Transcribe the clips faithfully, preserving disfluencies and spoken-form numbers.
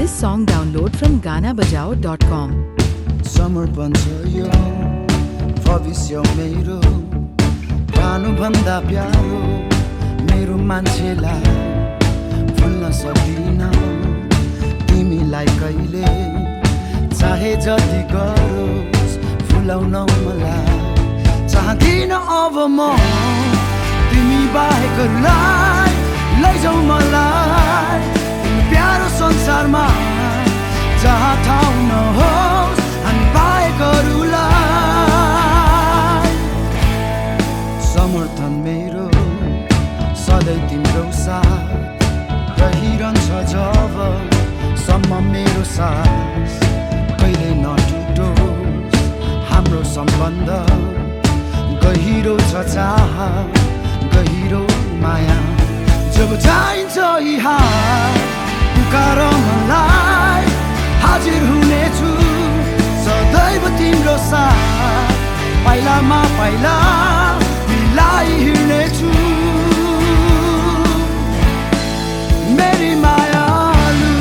this song download from gana bajao dot com. समर्पण छ यो भविष्य मेरो प्राण भन्दा प्यारो मेरो मान्छेलाई भुल्न सक्दिन तिमीलाई कहिले चाहे जति गरोस् भुलाउन मलाई चाहदिन अब म तिमी बाहेकलाई लैजाऊ मलाई प्यारो संसारमा जहाँ ठाउँ नहोस् हामी बाहेकहरूलाई समर्थन मेरो सधैँ तिम्रो साथ रहिरहन्छ जब सम्म मेरो सास कहिले नटुटोस् हाम्रो सम्बन्ध गहिरो छ चाह गहिरो माया जब चाहिन्छ यहाँ पुकार मलाई हाजिर हुनेछु सदैव तिम्रो साथ पाइलामा पाइला मिलाई हिँड्नेछु मेरी मायालु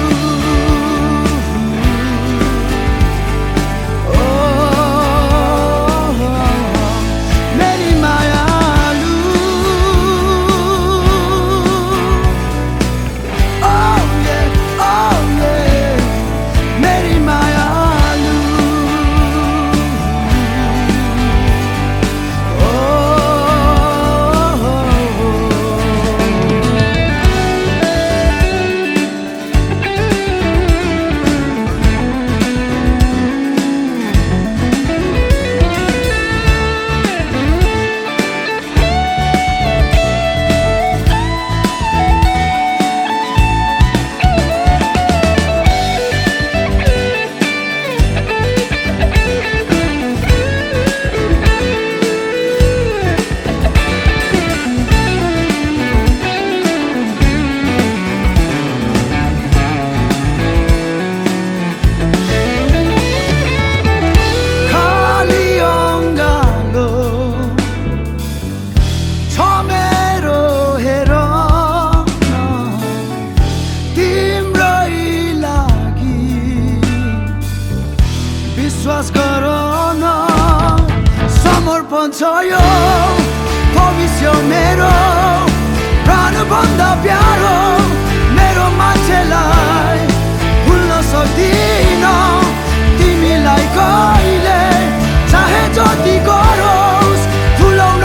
विश्वास गर न समर्पण छ यो भविष्य मेरो प्राणभन्दा प्यारो मेरो मान्छेलाई भुल्न सक्दिन तिमीलाई कहिले चाहे जति गरोस् भुलाउन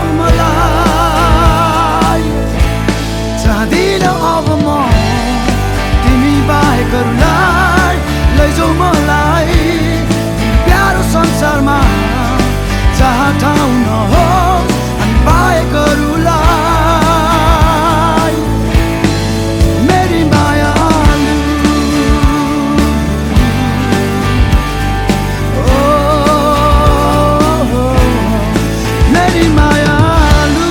मलाई चाहदिन अब म तिमी बाहेकहरूलाई लैजाऊ मलाई संसारमा जहाँ ठाउँ नहोस् हामी बाहेकहरूलाई मेरी मायालु ओ मेरी मायालु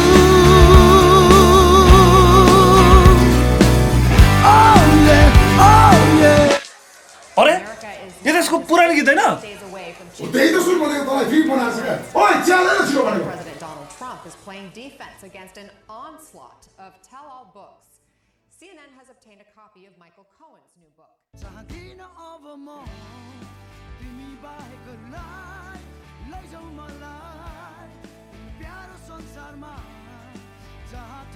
oh yeah oh yeah अरे यो त्यसको पुरानो गीत हैन President Donald Trump is playing defense against an onslaught of tell-all books. C N N has obtained a copy of Michael Cohen's new book. चाहदिन अब म तिमी बाहेकलाई लैजाऊ मलाई प्यारो संसारमा जहाँ